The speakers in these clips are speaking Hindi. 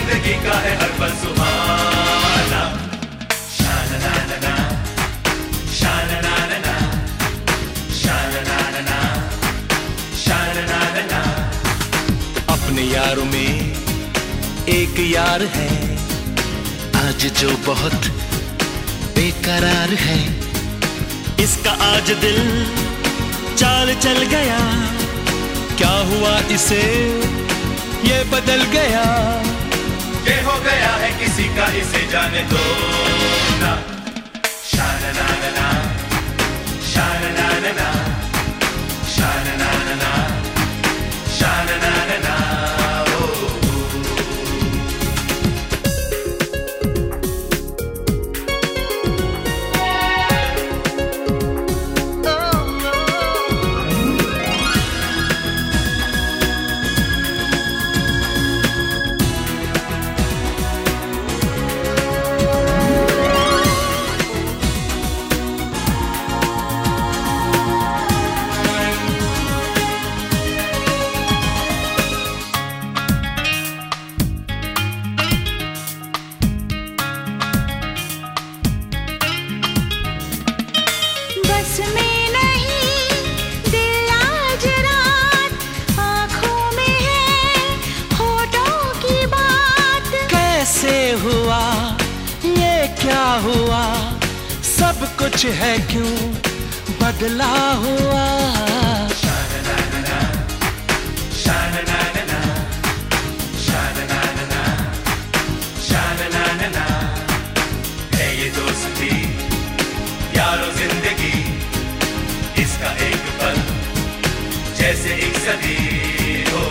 जिंदगी का है हर पल सुहाना। शाना ना ना ना, शाना ना ना ना, शाना ना ना ना, शाना ना ना ना। अपने यारों में एक यार है आज जो बहुत बेकरार है। इसका आज दिल चाल चल गया, क्या हुआ इसे ये बदल गया। ये हो गया है किसी का, इसे जाने दो ना। शाना ना ना ना, शाना ना ना ना, शाना ना ना ना, शाना ना ना ना। हुआ ये क्या हुआ, सब कुछ है क्यों बदला हुआ। शाना ना ना ना, शाना ना ना ना, शाना ना ना ना, शाना ना ना ना। है ये दोस्ती यारो जिंदगी, इसका एक पल जैसे एक सदी हो।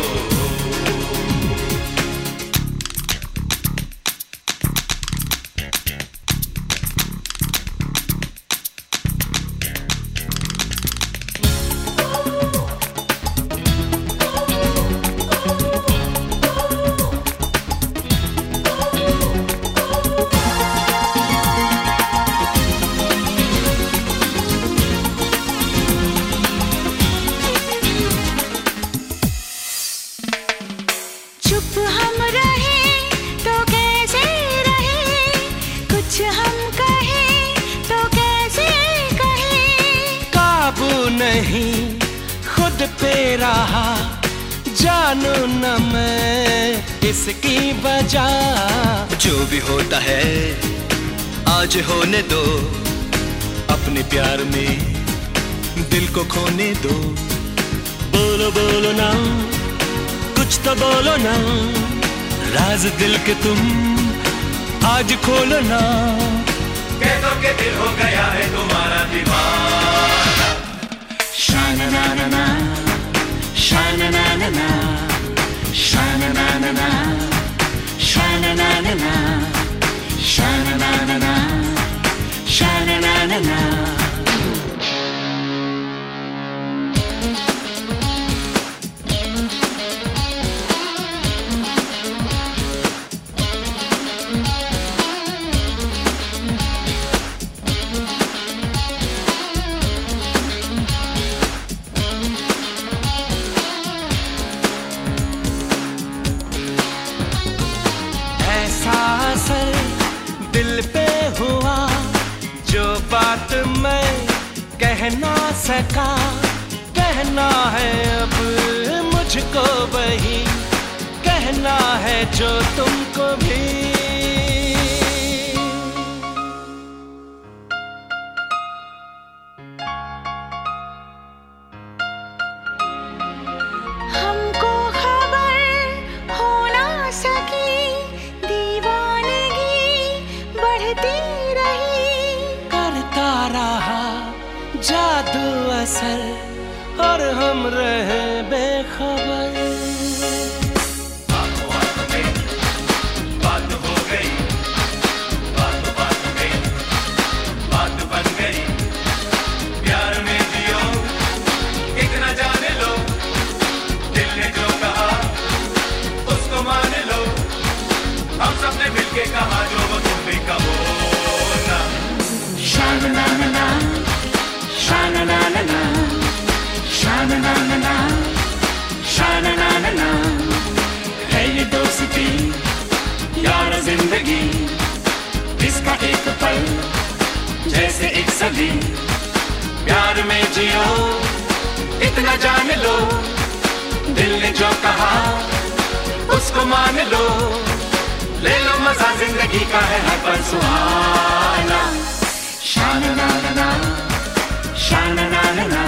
चुप हम रहे तो कैसे रहे, कुछ हम कहे तो कैसे कहे। काबू नहीं खुद पे रहा, जानू न मैं इसकी वजह। जो भी होता है आज होने दो, अपने प्यार में दिल को खोने दो। बोलो बोलो ना कुछ तो बोलो ना, राज दिल के तुम आज खोलो ना। कह दो कि दिल हो गया है तुम्हारा दीवाना। शाना ना ना ना, शाना ना ना ना, शाना ना ना ना, शाना ना ना ना, शाना ना ना ना, शाना ना ना ना। असर दिल पे हुआ जो बात मैं कह ना सका, कहना है अब मुझको वही, कहना है जो तुमको भी। हमको खबर हो ना सकी, बढ़ती रही, करता रहा जादू असर और हम रहे बेखबर। आंखों आंखों में बात हो गई, बात बात में बात बन गई। प्यार में जियो इतना जाने लो, दिल ने जो कहा उसको मान लो। हम सबने मिलके कहा जो वो तुम भी कहो ना। शाना ना ना ना, शाना ना ना ना, शाना ना ना ना, शाना ना ना ना। है ये दोस्ती सदी, प्यार में जियो इतना जान लो, दिल ने जो कहा उसको मान लो, ले लो मजा जिंदगी का है हर पल सुहाना। शाना ना ना ना, शाना ना ना ना,